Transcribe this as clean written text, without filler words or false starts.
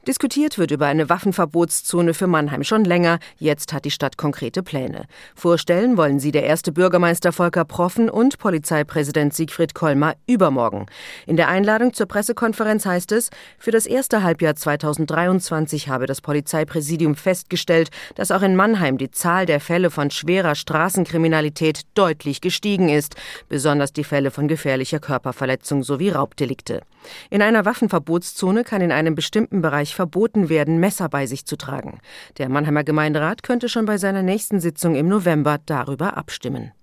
Diskutiert wird über eine Waffenverbotszone für Mannheim schon länger. Jetzt hat die Stadt konkrete Pläne. Vorstellen wollen sie der erste Bürgermeister Volker Proffen und Polizeipräsident Siegfried Kollmar übermorgen. In der Einladung zur Pressekonferenz heißt es, für das erste Halbjahr 2023 habe das Polizeipräsidium festgestellt, dass auch in Mannheim die Zahl der Fälle von schwerer Straßenkriminalität deutlich gestiegen ist, besonders die Fälle von gefährlicher Körperverletzung sowie Raubdelikte. In einer Waffenverbotszone kann in einem bestimmten Bereich verboten werden, Messer bei sich zu tragen. Der Mannheimer Gemeinderat könnte schon bei seiner nächsten Sitzung im November darüber abstimmen.